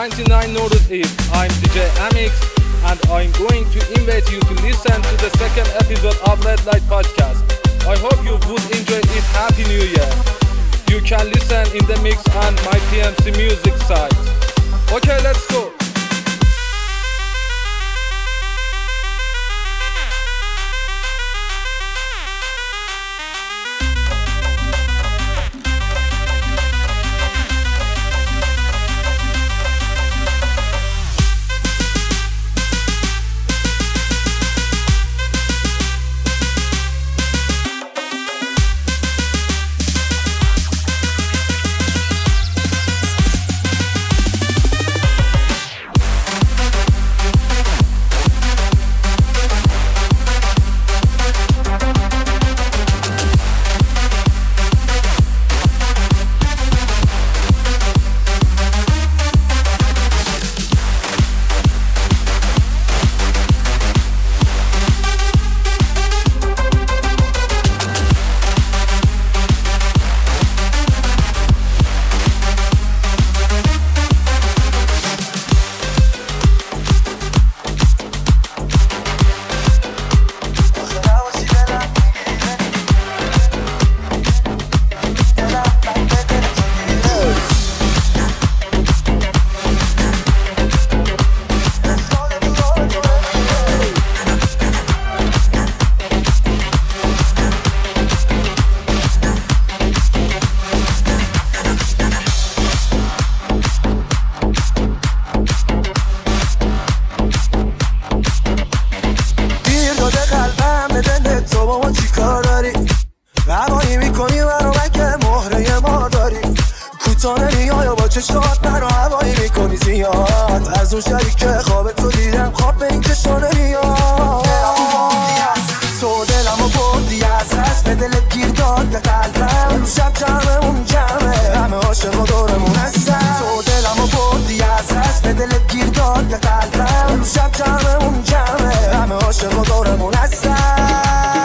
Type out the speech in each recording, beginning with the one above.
99 North East. I'm DJ Amix, and I'm going to invite you to listen to the second episode of Red Light Podcast. I hope you would enjoy it. Happy New Year. You can listen in the mix on my PMC Music site. Okay, let's go. چشات منو هوایی میکنی زیاد از اون شبی که خواب تو دیدم خواب به این چشانه میاد تو دلمو بردی از هست به دلت گیر داد به قلبم شب جمعمون جمعه همه عاشق و دورمون هستن تو دلمو بردی از هست به دلت گیر داد به قلبم شب جمعمون جمعه همه عاشق و دورمون هستن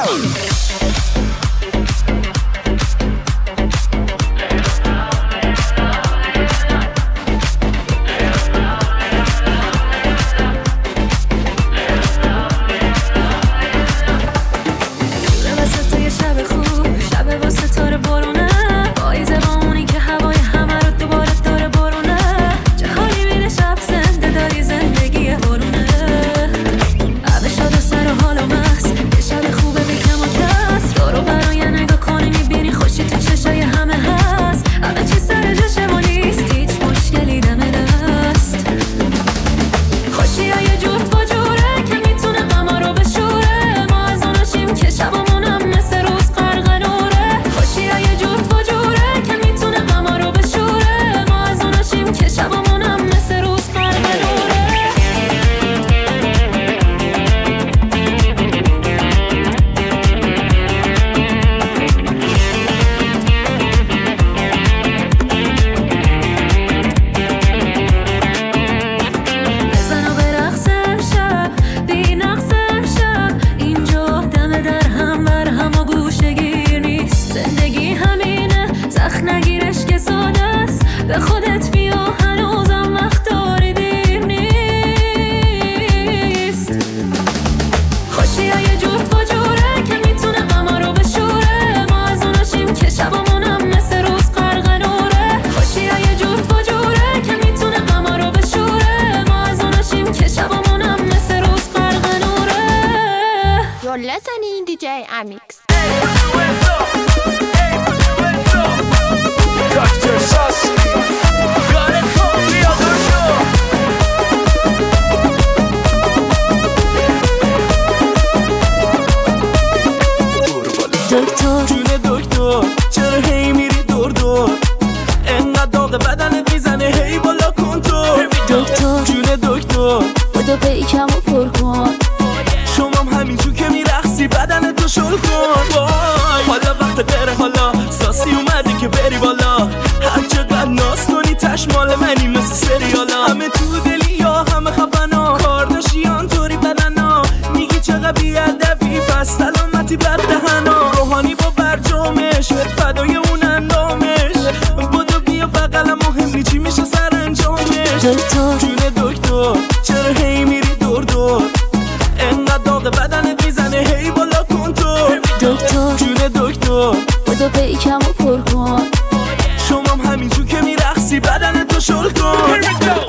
listening DJ Amix. دکتر جون دکتر چرا هی میری دور دور انقدر داغ بدنت میزنه هی بالا کن تو دکتر جون دکتر بودو پیکمو پر کن شمام همینجور که میرقصی بدن تو شل کن حالا وقت بره حالا ساسی اومدی که بری بالا هر چقدر ناز کنی تش مال منی مثل سریالا همه تو دلی یا همه خفنا کارداشیان طوری بدنا میگی چقدر بیادبی پس سلامتی بد دهنا روحانی با برجامش فدای اون اندامش بودو بیا بقلم مهم نی چی میشه سر انجامش دکتر دکتر چرا هی میری دور دور، انقدر داغ بدنت میزنه هی بالا کنترل. دکتر جون دکتر بودو پیکمو پر کن، شمام همینجور که میرقصی بدنتو شل کن.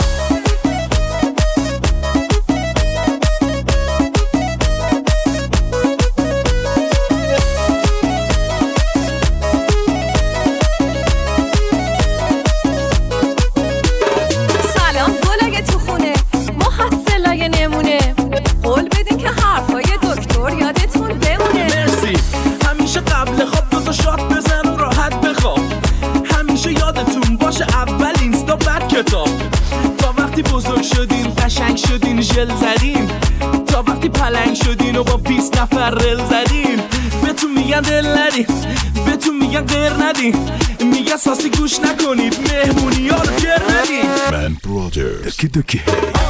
تا وقتی بزرگ شدین قشنگ شدین ژل زدین، تا وقتی پلنگ شدین و با 20 نفر رل زدین. بهتون میگن دل ندین، بهتون میگن غیر ندین، میگن ساسی گوش نکنید مهمونی ها رو گر ندین. من برادرز دکی دکی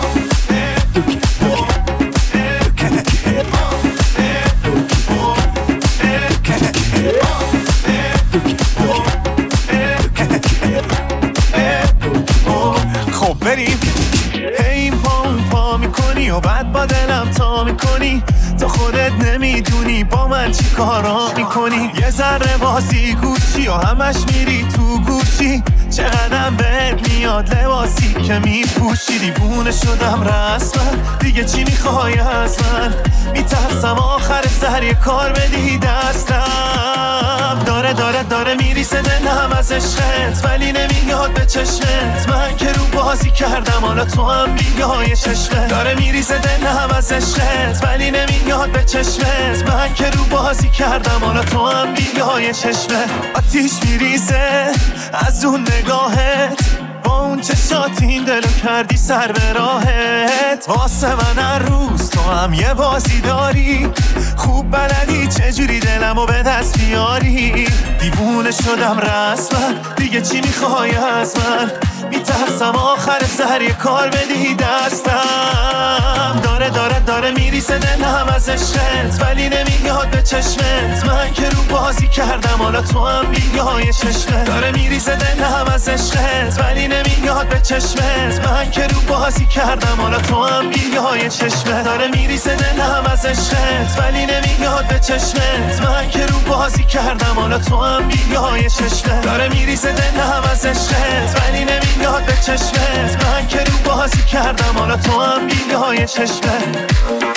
بریم هی پا میکنی و بعد با دلم تا میکنی، تا خودت نمیدونی با من چی کارا میکنی. یه ذره بازی گوشی و همش میری تو گوشی، چقدر بهت میاد لباسی که میپوشی. دیوونه شدم رسما دیگه چی میخوای از من، میترسم آخر سر یه کار بدی دستم. داره میریسه دلم از عشقت ولی نمیاد به چشمت، من که رو بازی کردم حالا تو هم بیای چشمت. داره میریسه دلم از عشقت ولی نمیاد به چشمت، من که رو بازی کردم حالا تو هم بیای چشمت. آتیش میریسه از اون نگاهت، با اون چشات این دلو کردی سر به راهت. واسه من هر روز تو هم یه بازی داری، خوب بلدی چجوری دلمو به دست بیاری. دیوونه شدم رسما دیگه چی میخوای از من، میترسم آخر سر یه کار بدی دستم. داره میریسه دلم از عشقت ولی نمیاد به چشمت، من که رو بازی کردم حالا تو هم بیای چشمت. داره میریسه دلم از عشقت ولی نمیاد به چشمت، من که رو بازی کردم حالا تو هم بیای چشمت. داره میریسه دلم از عشقت ولی نمیاد به چشمت، من که رو بازی کردم حالا تو هم بیای چشمت. داره میریسه دلم از عشقت ولی نمیاد به چشمت، من که رو بازی کردم حالا تو هم بیای چشمت.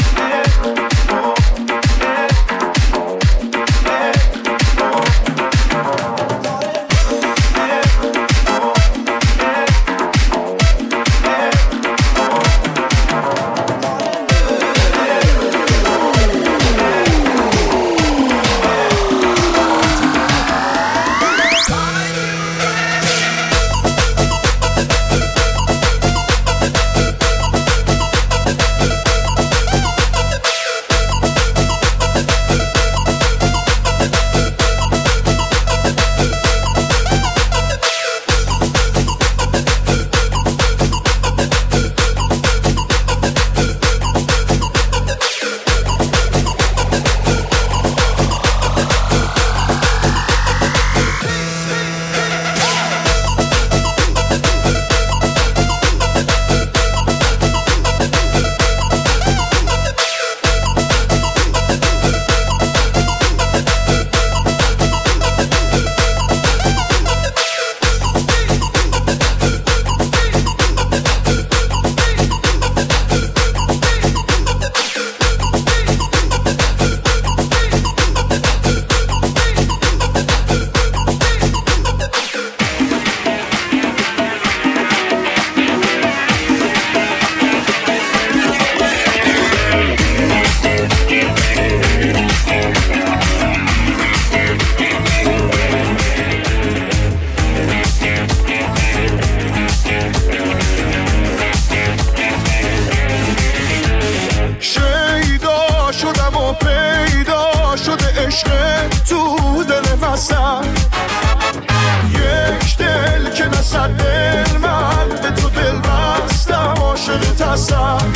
یک دل که نصد دل من به تو دل بستم عاشقت هستم.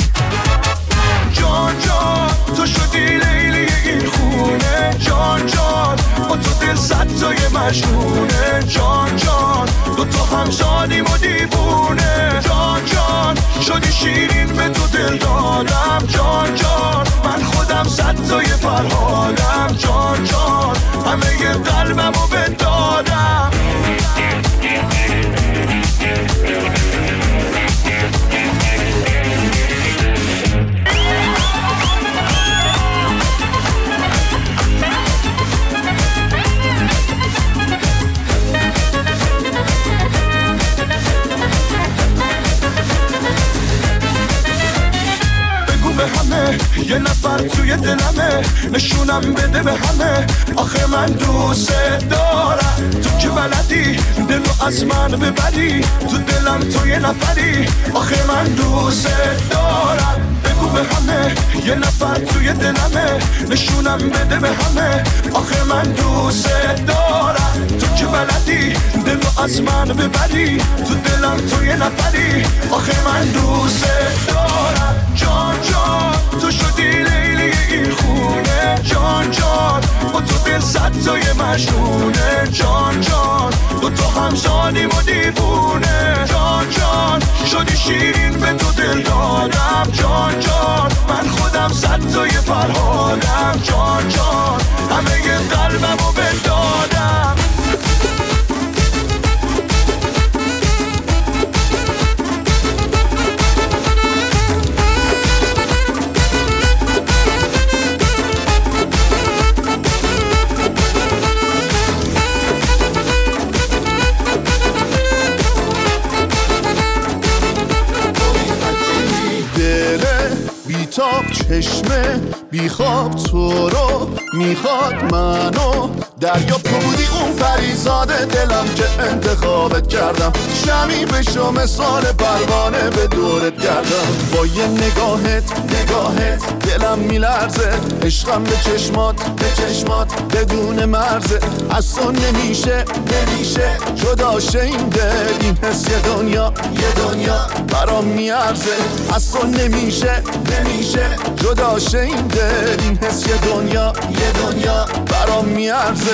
جان جان تو شدی لیلی این خونه، جان جان با تو دل صد تای مجنونه. جان جان دوتا هم شادیم و دیوونه. جان جان شدی شیرین به تو دل دادم. جان جان من خودم صدای فرهادم. جان جان همه ی قلبمو بدادم. همه یه نفر توی دلمه، نشونم بده به همه. آخه من دوست دارم تو که بلدی دلو از من ببری. تو دلم تو یه نفری. آخه من دوست دارم. بگو به همه یه نفر توی دلمه، نشونم بده به همه. آخه من دوست دارم تو که بلدی دلو از من ببری. تو دلم تو یه نفری. آخه من دوست دارم. جان جان تو شدی لیلی این خونه. جان جان با تو دل صدای مجنونه. جان جان دوتا هم شادیم و دیوونه. جان جان شدی شیرین به تو دل دادم. جان جان من خودم صدای فرهادم. جان جان همه ی قلبمو بدادم. بیتاب چشمه بیخواب تو رو میخواد منو. دریا تو بودی اون پریزاد دلم که انتخابت کردم. شمی بشو مثال پروانه به دورت کردم. با یه نگاهت دلم میلرزه. عشقم به چشمات بدون مرزه. از تو نمیشه جدا شه این دل. این حس یه دنیا برام میارزه. از تو نمیشه جدا شه این دل. این حس یه دنیا برام میارزه.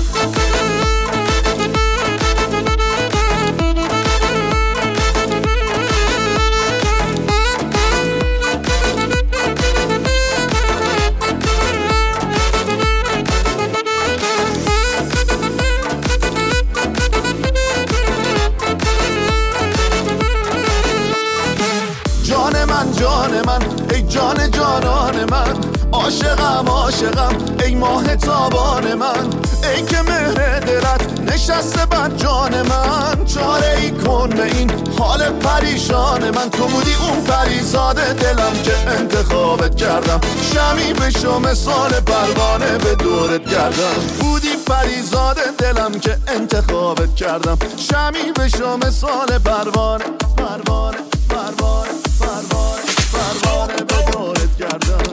جان من ای جان جانان من. عاشقم ای ماه تابان من. ای که مهر دلت نشسته بر جان من. چاره ای کن به این حال پریشان من. تو بودی اون پریزاد دلم که انتخابت کردم. شمی بشو مثال پروانه به دورت کردم. بودی پریزاد دلم که انتخابت کردم. شمی بشو مثال پروانه به دورت کردم.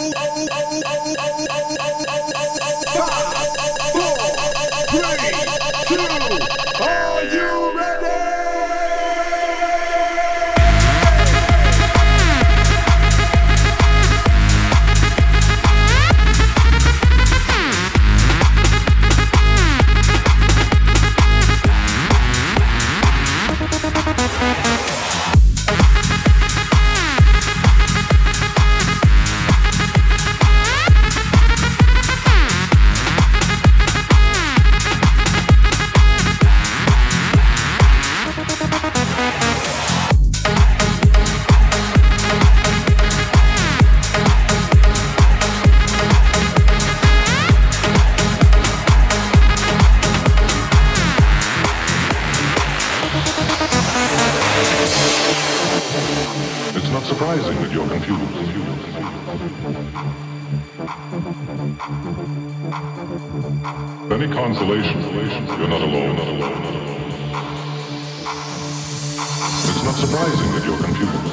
Any consolation, you're not alone. It's not surprising that you're confused.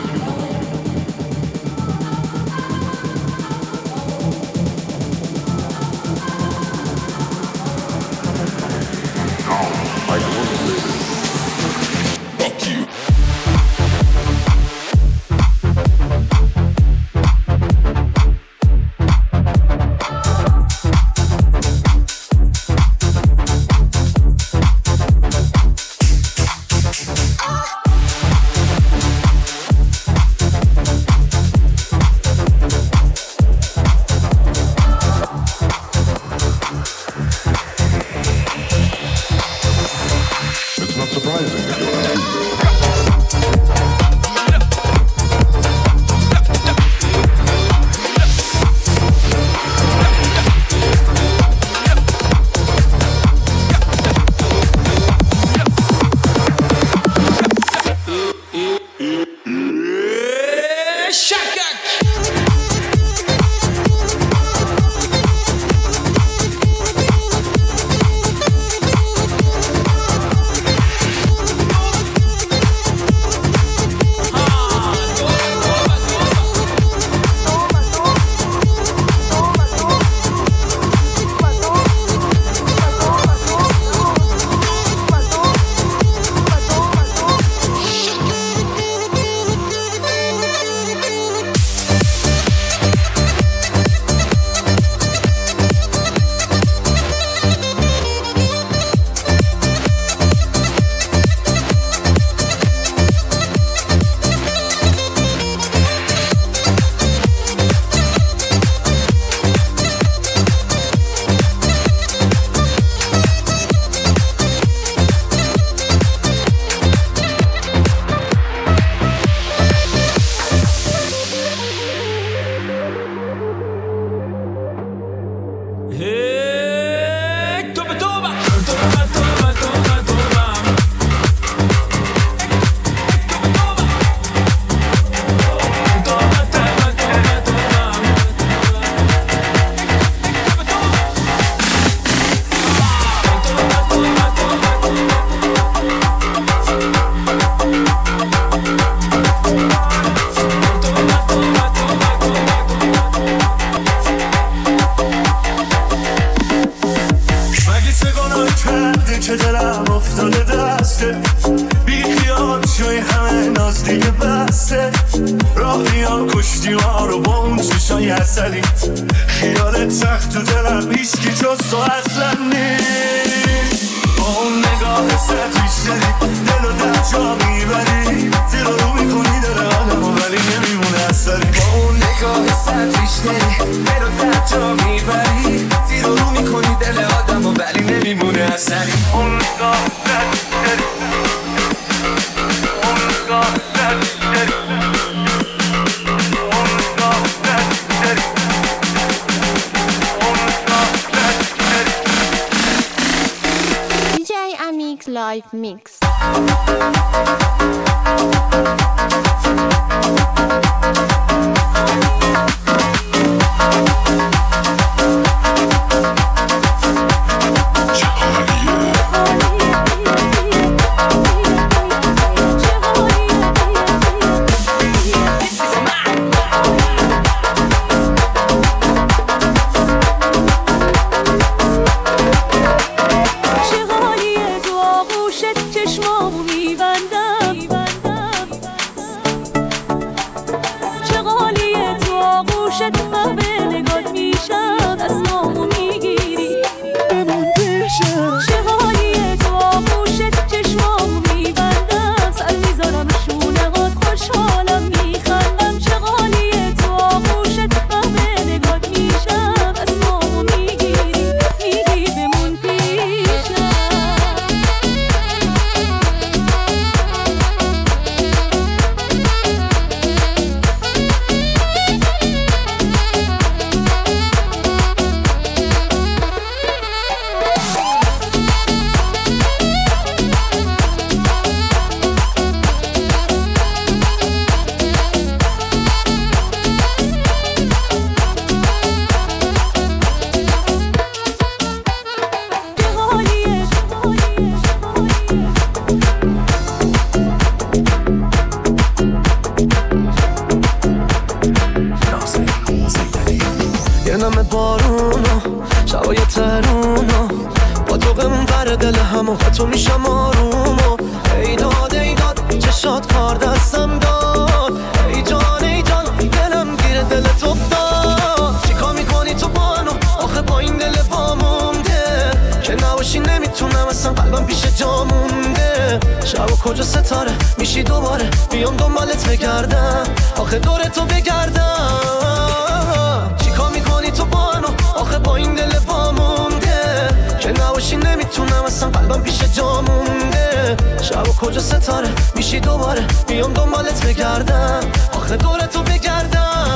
Live Mix. نم بارونا شبای ترونا با توقمون پر دل همو تو میشم آرومو ای داد چشات کار دستم داد ای جان دلم گیره دلت افتاد چیکار میکنی تو بانو آخه با این دل با مونده که نباشی نمیتونم اصلا قلبم پیش جا مونده شب و کجا ستاره میشی دوباره بیام دنبالت بگردم آخه دور تو بگردم چیکار میکنی تو بانو آخه با این دل با مونده که نباشی نمیتونم اصلا قلبم پیش جا مونده شب و کجا ستاره میشی دوباره بیام دنبالت بگردم آخه دور تو بگردم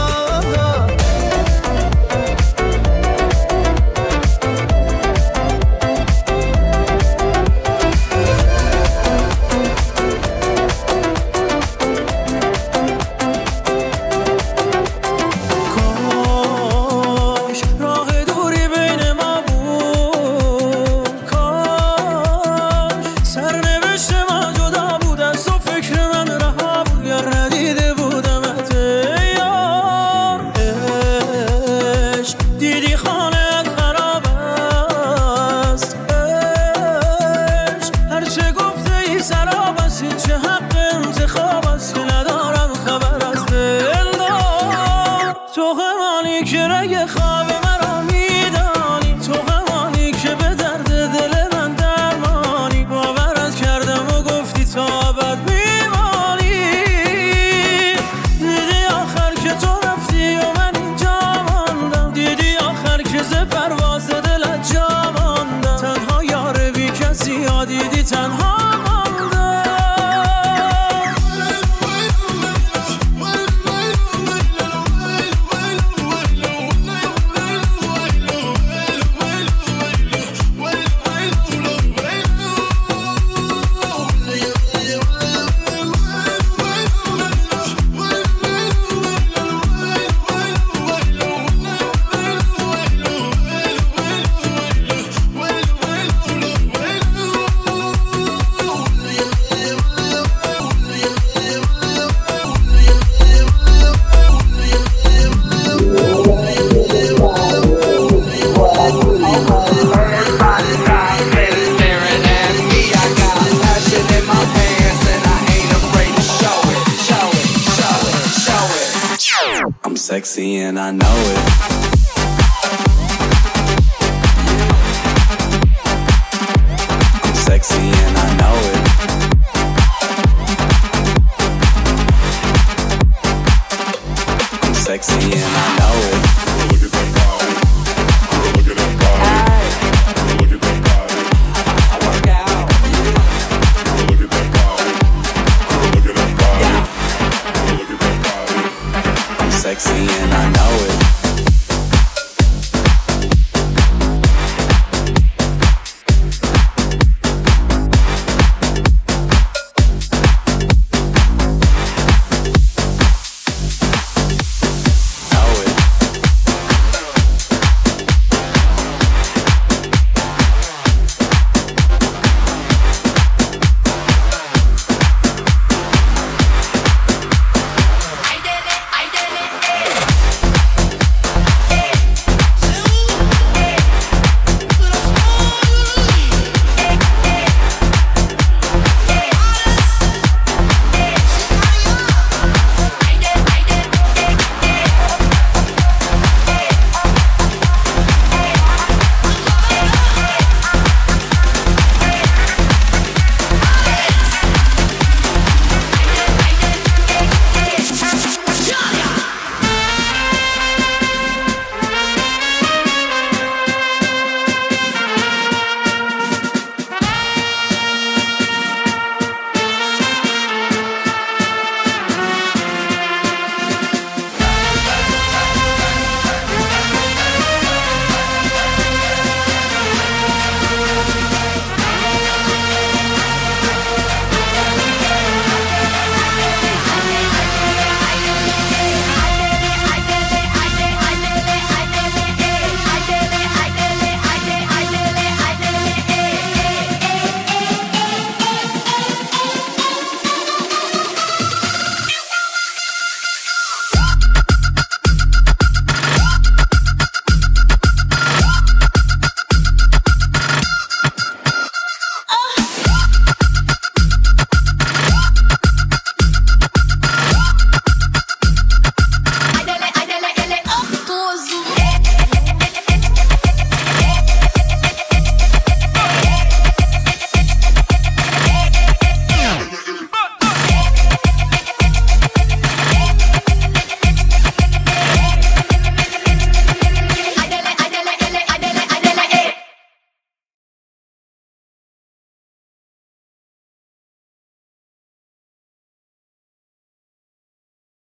Sexy and I know it. I'm sexy and I know it. I'm sexy and I know it.